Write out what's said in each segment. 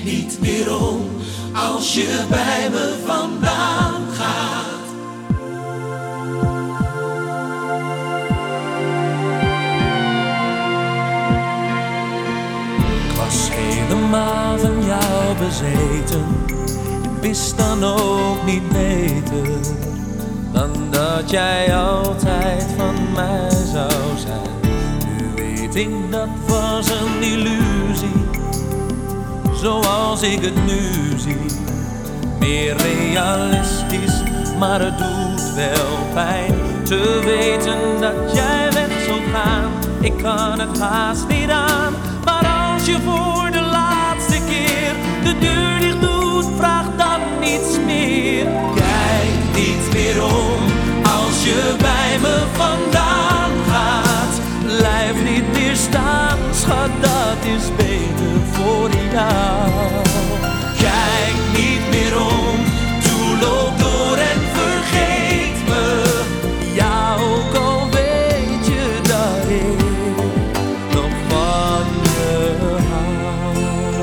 niet meer om als je bij me vandaan gaat. Ik was helemaal van jou bezeten. Ik wist dan ook niet beter dan dat jij altijd van mij zou zijn. Nu weet ik dat was een illusie, zoals ik het nu zie. Meer realistisch, maar het doet wel pijn te weten dat jij weg zult gaan. Ik kan het haast niet aan, maar als je voor de laatste keer de deur dicht doet, vraag dan niets meer. Kijk niet meer om als je bij me vandaan gaat. Blijf niet meer staan, schat, dat is beter voor jou. Kijk niet meer om, toe loop door en vergeet me. Ja, ook al weet je dat ik nog van je hou.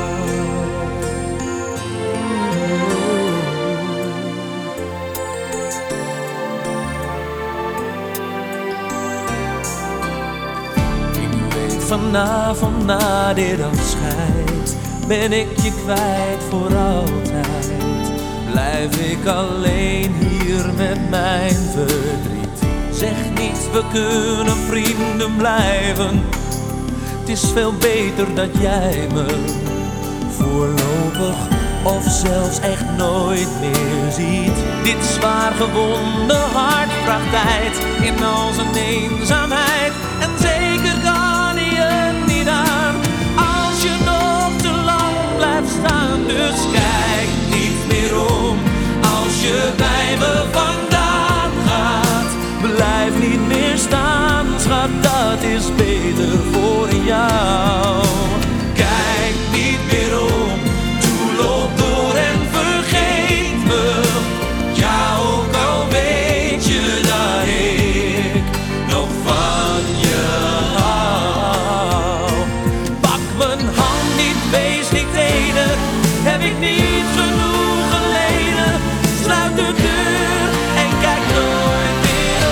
Ik weet vanavond na dit afscheid ben ik je kwijt voor altijd. Blijf ik alleen hier met mijn verdriet. Zeg niet, we kunnen vrienden blijven. Het is veel beter dat jij me voorlopig of zelfs echt nooit meer ziet. Dit zwaar gewonde hart vraagt tijd in al zijn eenzaamheid. En zeker kan hij het niet aan als je nog te lang blijft staan. Dus kijk niet meer om als je bij me vandaan gaat. blijf niet meer staan, schat, dat is beter voor jou. Kijk niet meer om, toe loop door en vergeet me. Ja, ook al weet je dat ik nog van je hou. Pak mijn hand niet, wees niet teder, heb ik niet genoeg geleden. Sluit de deur en kijk nooit meer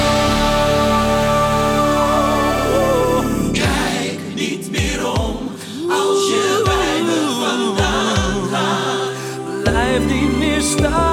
om. Kijk niet meer om als je bij me vandaan gaat. Blijf niet meer staan.